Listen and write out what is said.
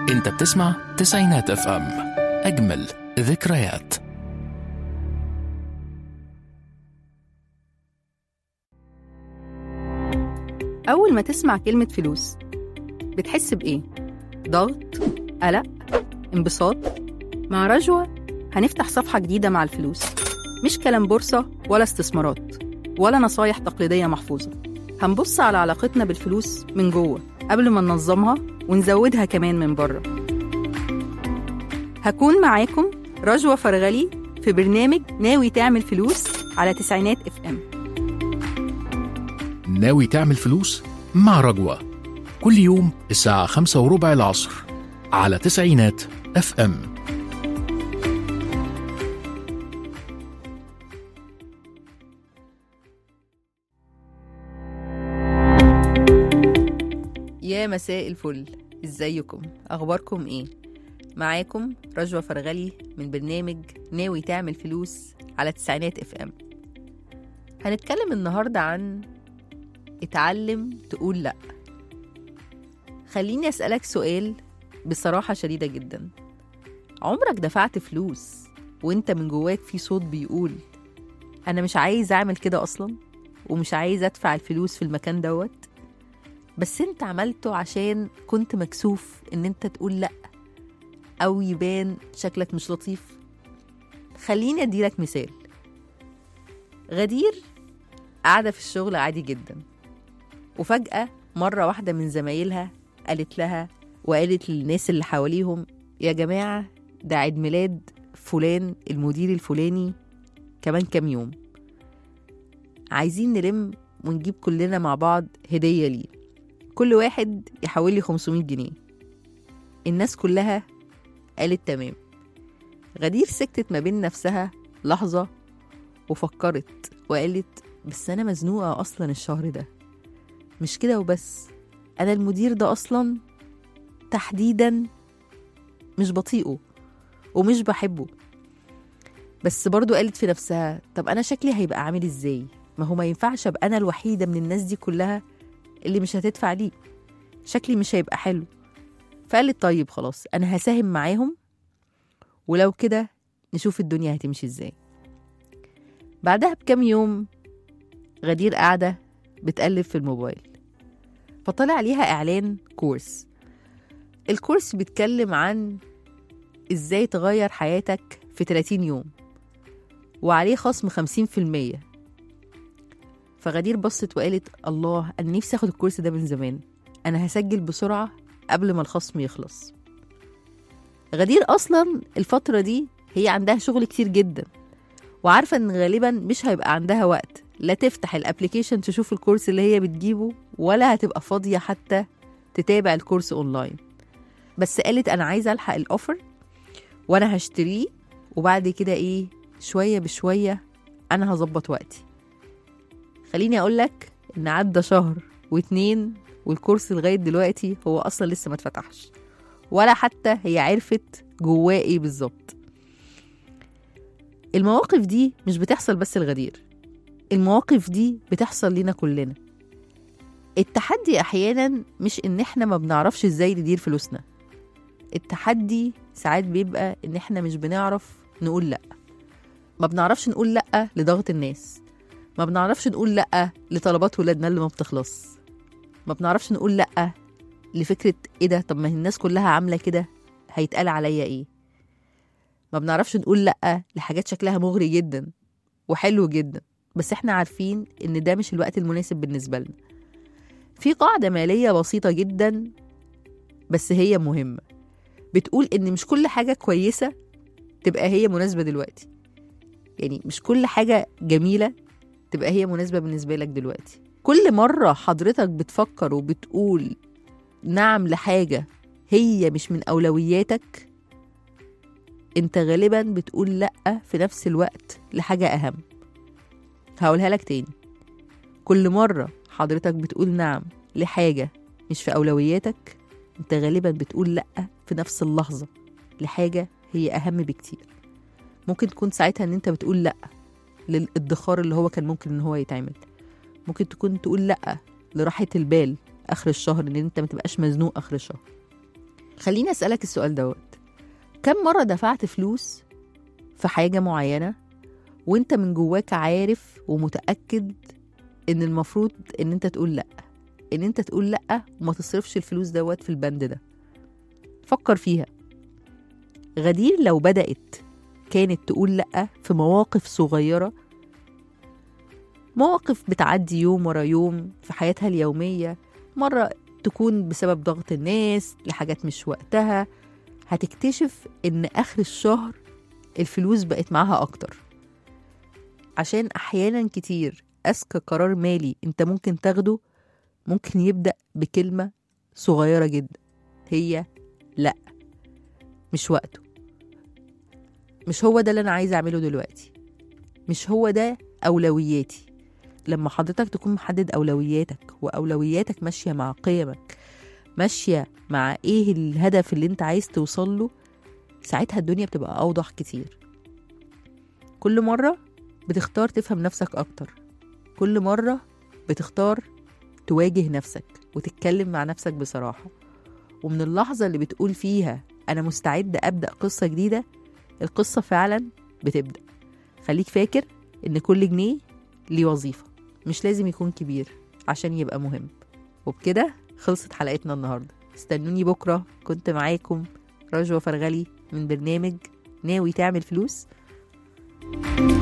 انت بتسمع تسعينات اف ام، اجمل ذكريات. أول ما تسمع كلمة فلوس بتحس بإيه؟ ضغط؟ قلق؟ انبساط؟ مع رجوة هنفتح صفحة جديدة مع الفلوس، مش كلام بورصة ولا استثمارات ولا نصايح تقليدية محفوظة. هنبص على علاقتنا بالفلوس من جوه قبل ما ننظمها ونزودها كمان من بره. هكون معاكم رجوة فرغلي في برنامج ناوي تعمل فلوس على تسعينات اف ام. ناوي تعمل فلوس مع رجوة، كل يوم الساعة 5:15 العصر على تسعينات اف ام. يا مساء الفل، ازيكم؟ اخباركم ايه؟ معاكم رجوة فرغلي من برنامج ناوي تعمل فلوس على تسعينات اف ام. هنتكلم النهاردة عن اتعلم تقول لأ. خليني أسألك سؤال بصراحة شديدة جدا. عمرك دفعت فلوس وانت من جواك في صوت بيقول أنا مش عايز أعمل كده أصلا ومش عايز أدفع الفلوس في المكان دوت، بس انت عملته عشان كنت مكسوف ان انت تقول لأ أو يبان شكلك مش لطيف؟ خليني أديلك مثال. غدير قاعدة في الشغل عادي جدا، وفجأة مرة واحدة من زمايلها قالت لها وقالت للناس اللي حواليهم يا جماعة ده عيد ميلاد فلان المدير الفلاني كمان كام يوم، عايزين نلم ونجيب كلنا مع بعض هدية ليه، كل واحد يحول لي 500 جنيه. الناس كلها قالت تمام. غدير سكتت ما بين نفسها لحظة وفكرت وقالت بس أنا مزنوقة أصلا الشهر ده، مش كده وبس، أنا المدير ده أصلا تحديدا مش بطيئه ومش بحبه. بس برضو قالت في نفسها طب أنا شكلي هيبقى عامل إزاي؟ ما هو ما ينفعش أبقى أنا الوحيدة من الناس دي كلها اللي مش هتدفع ليه، شكلي مش هيبقى حلو. فقالت طيب خلاص أنا هساهم معاهم ولو كده نشوف الدنيا هتمشي إزاي. بعدها بكام يوم غدير قاعدة بتقلب في الموبايل، فطلع عليها إعلان كورس. الكورس بيتكلم عن إزاي تغير حياتك في 30 يوم وعليه خصم 50%. فغدير بصت وقالت الله أنا نفسي أخد الكورس ده من زمان، أنا هسجل بسرعة قبل ما الخصم يخلص. غدير أصلا الفترة دي هي عندها شغل كتير جدا، وعارفة إن غالبا مش هيبقى عندها وقت لا تفتح الابليكيشن تشوف الكورس اللي هي بتجيبه ولا هتبقى فاضية حتى تتابع الكورس اونلاين. بس قالت انا عايزة الحق الاوفر وانا هشتريه، وبعد كده ايه شوية بشوية انا هظبط وقتي. خليني اقولك ان عدى شهر واتنين والكورس لغاية دلوقتي هو اصلا لسه ما اتفتحش، ولا حتى هي عرفت جواه ايه بالظبط. المواقف دي مش بتحصل بس الغدير، المواقف دي بتحصل لنا كلنا. التحدي احيانا مش ان احنا ما بنعرفش ازاي ندير فلوسنا، التحدي ساعات بيبقى ان احنا مش بنعرف نقول لا. ما بنعرفش نقول لا لضغط الناس، ما بنعرفش نقول لا لطلبات ولادنا اللي ما بتخلص، ما بنعرفش نقول لا لفكرة ايه ده طب ما الناس كلها عاملة كده هيتقال عليا ايه. ما بنعرفش نقول لا لحاجات شكلها مغري جدا وحلو جدا بس احنا عارفين ان ده مش الوقت المناسب بالنسبة لنا. في قاعدة مالية بسيطة جدا بس هي مهمة، بتقول ان مش كل حاجة كويسة تبقى هي مناسبة دلوقتي، يعني مش كل حاجة جميلة تبقى هي مناسبة بالنسبة لك دلوقتي. كل مرة حضرتك بتفكر وبتقول نعم لحاجة هي مش من أولوياتك، انت غالبا بتقول لأ في نفس الوقت لحاجة أهم. هقولها لك تاني، كل مرة حضرتك بتقول نعم لحاجة مش في أولوياتك، انت غالبا بتقول لأ في نفس اللحظة لحاجة هي أهم بكتير. ممكن تكون ساعتها ان انت بتقول لأ للادخار اللي هو كان ممكن ان هو يتعمل، ممكن تقول لأ لراحة البال آخر الشهر ان انت ما تبقاش مزنوق آخر الشهر. خليني أسألك السؤال دوت، كم مرة دفعت فلوس في حاجة معينة وانت من جواك عارف ومتأكد ان المفروض ان انت تقول لأ، ان انت تقول لأ وما تصرفش الفلوس دوت في البند ده؟ فكر فيها. غدير لو بدأت كانت تقول لأ في مواقف صغيرة، مواقف بتعدي يوم ورا يوم في حياتها اليومية، مرة تكون بسبب ضغط الناس لحاجات مش وقتها، هتكتشف ان آخر الشهر الفلوس بقت معاها أكتر. عشان أحيانا كتير أذكى قرار مالي انت ممكن تاخده ممكن يبدأ بكلمة صغيرة جدا، هي لأ، مش وقته، مش هو ده اللي أنا عايزة أعمله دلوقتي، مش هو ده أولوياتي. لما حضرتك تكون محدد أولوياتك وأولوياتك ماشية مع قيمك، ماشية مع إيه الهدف اللي أنت عايز توصل له، ساعتها الدنيا بتبقى أوضح كتير. كل مرة بتختار تفهم نفسك أكتر، كل مرة بتختار تواجه نفسك وتتكلم مع نفسك بصراحة، ومن اللحظة اللي بتقول فيها أنا مستعد أبدأ قصة جديدة، القصة فعلا بتبدأ. خليك فاكر إن كل جنيه ليه وظيفة، مش لازم يكون كبير عشان يبقى مهم. وبكده خلصت حلقتنا النهاردة، استنوني بكرة. كنت معاكم رجوة فرغلي من برنامج ناوي تعمل فلوس.